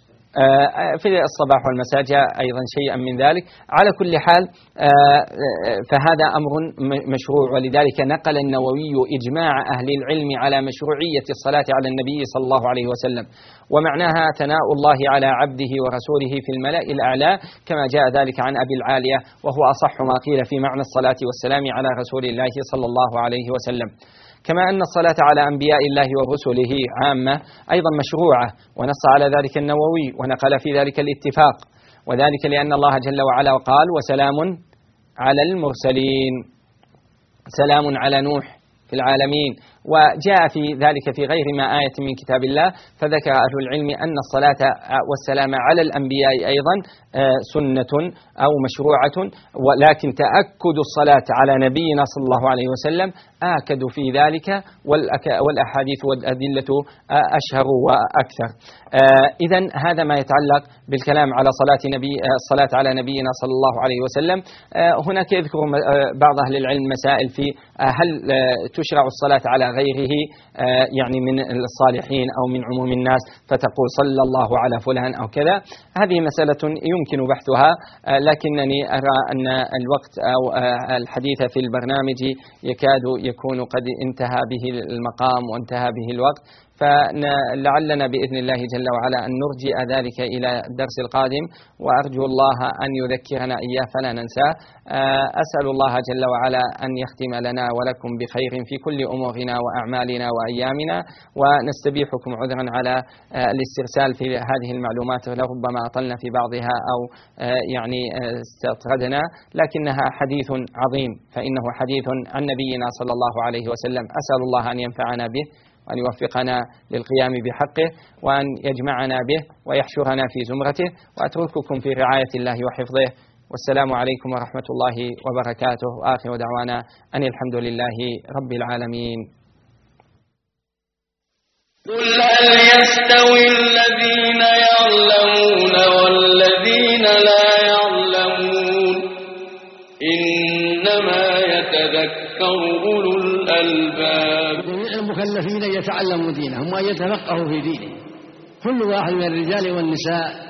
في الصباح والمساء جاء أيضا شيئا من ذلك. على كل حال فهذا أمر مشروع، ولذلك نقل النووي إجماع أهل العلم على مشروعية الصلاة على النبي صلى الله عليه وسلم، ومعناها ثناء الله على عبده ورسوله في الملأ الأعلى كما جاء ذلك عن أبي العالية، وهو أصح ما قيل في معنى الصلاة والسلام على رسول الله صلى الله عليه وسلم. كما أن الصلاة على أنبياء الله ورسله عامة أيضا مشروعة، ونص على ذلك النووي ونقل في ذلك الاتفاق، وذلك لأن الله جل وعلا قال وسلام على المرسلين، سلام على نوح في العالمين. وجاء في ذلك في غير ما آية من كتاب الله، فذكر أهل العلم أن الصلاة والسلام على الأنبياء أيضا سنة أو مشروعة، ولكن تأكد الصلاة على نبينا صلى الله عليه وسلم آكد في ذلك، والأحاديث والأدلة أشهر وأكثر. إذن هذا ما يتعلق بالكلام على الصلاة على نبينا صلى الله عليه وسلم. هناك يذكر بعض أهل العلم مسائل في هل تشرع الصلاة على غيره يعني من الصالحين أو من عموم الناس فتقول صلى الله على فلان أو كذا. هذه مسألة يمكن بحثها، لكنني أرى أن الوقت أو الحديث في البرنامج يكاد يكون قد انتهى به المقام وانتهى به الوقت، فلعلنا بإذن الله جل وعلا أن نرجئ ذلك إلى الدرس القادم، وأرجو الله أن يذكرنا إياه فلا ننساه. أسأل الله جل وعلا أن يختم لنا ولكم بخير في كل أمورنا وأعمالنا وأيامنا، ونستبيحكم عذرا على الاسترسال في هذه المعلومات، لربما أطلنا في بعضها أو يعني استطردنا، لكنها حديث عظيم، فإنه حديث عن نبينا صلى الله عليه وسلم. أسأل الله أن ينفعنا به وأن يوفقنا للقيام بحقه، وأن يجمعنا به ويحشرنا في زمرته، وأترككم في رعاية الله وحفظه، والسلام عليكم ورحمة الله وبركاته، وآخر دعوانا أن الحمد لله رب العالمين. قل هل يستوي الذين يعلمون والذين لا يعلمون إنما يتذكر أولو الألباب. المكلفين يتعلموا دينهم وأن يتفقهوا في دينهم، كل واحد من الرجال والنساء